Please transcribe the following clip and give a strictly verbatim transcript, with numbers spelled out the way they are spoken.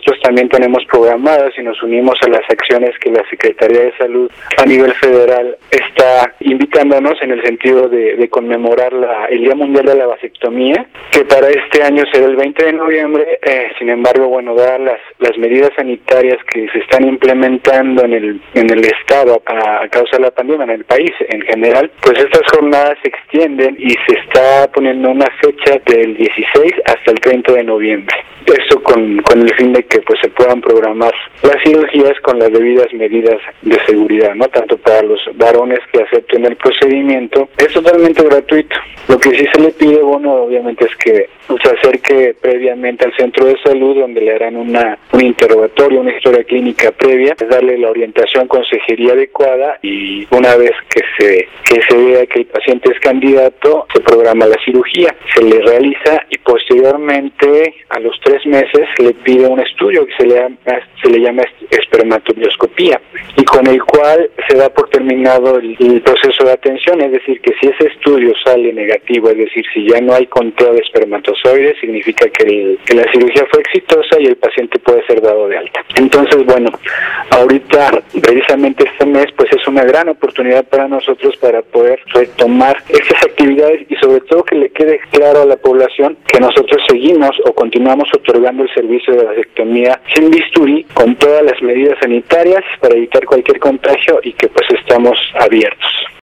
nosotros también tenemos programadas y nos unimos a las acciones que la Secretaría de Salud a nivel federal está invitándonos en el sentido de, de conmemorar la, el Día Mundial de la Vasectomía, que para este año será el veinte de noviembre. Eh, sin embargo, bueno, dadas las, las medidas sanitarias que se están implementando en el, en el estado a, a causa de la pandemia, en el país en general, pues estas jornadas se extienden y se está poniendo una fecha del dieciséis hasta el treinta de noviembre. Esto con, con el fin de que pues se puedan programar las cirugías con las debidas medidas de seguridad, ¿no? Tanto para los varones que acepten el procedimiento, es totalmente gratuito. Lo que sí se le pide, bueno, obviamente es que se acerque previamente al centro de salud, donde le harán una un interrogatorio, una historia clínica previa, darle la orientación, consejería adecuada, y una vez que se que se vea que el paciente es candidato, se programa la cirugía, se le realiza y posteriormente a los tres meses le pide un estudio que se le llama, se le llama espermatobioscopía, y con el cual se da por terminado el, el proceso de atención. Es decir, que si ese estudio sale negativo, es decir, si ya no hay conteo de espermatozoides, significa que, el, que la cirugía fue exitosa y el paciente puede ser dado de alta. Entonces, bueno, ahorita precisamente este mes pues es una gran oportunidad para nosotros para poder retomar estas actividades y sobre todo que le quede claro a la población que nosotros seguimos o continuamos otorgando el servicio de vasectomía sin bisturí, con todas las medidas sanitarias para evitar cualquier contagio, y que pues estamos abiertos.